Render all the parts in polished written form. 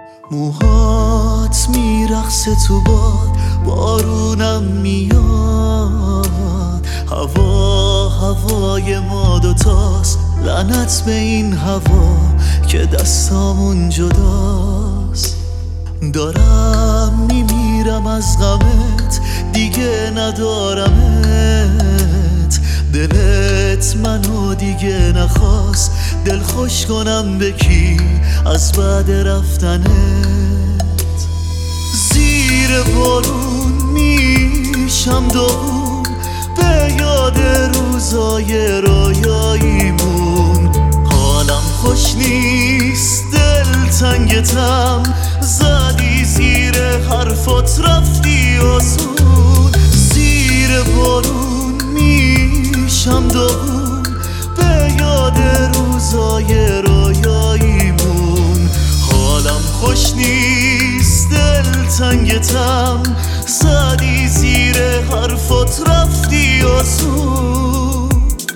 موهات میرقصه تو باد، بارونم میاد. هوای ما دوتاست، لعنت به این هوا که دستامون جداست. دارم میمیرم از غمت، دیگه ندارمت. دلت منو دیگه نخواست، دل خوش کنم به کی از بعد رفتنت. زیر بارون میشم داغون، به یاد روزای رویاییمون. حالم خوش نیست، دلتنگتم، زدی زیر حرفات رفتی آسون. زیر بارون میشم داغون، به یاد روزای رویاییمون. حالم خوش نیست، دلتنگتم، زدی زیر حرفات رفتی آسون.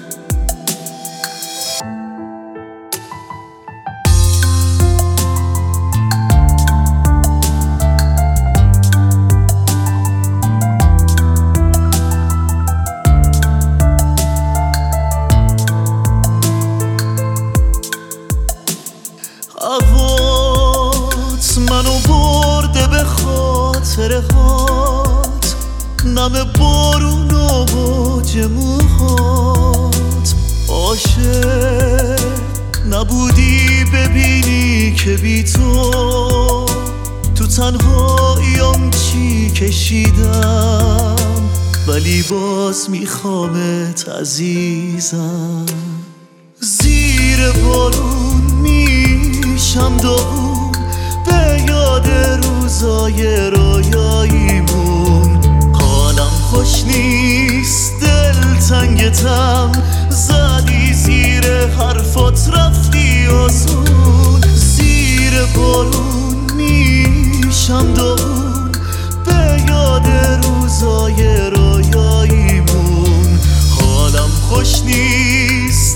هوات منو برده به خاطر هات، نم بارون و موج موهات. عاشق نبودی ببینی که بی تو تنهاییم چی کشیدم، ولی باز میخوامت عزیزم. زیر بارون میشم داغون، به یاد روزای رویاییمون. حالم خوش نیست، دلتنگتم، زدی زیر حرفات رفتی آسون. زیر بارون میشم داغون، به یاد روزای رویاییمون. حالم خوش نیست،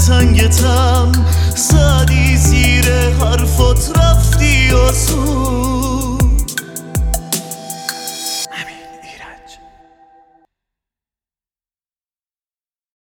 دلتنگتم، زدی زیر حرفات رفتی آسون.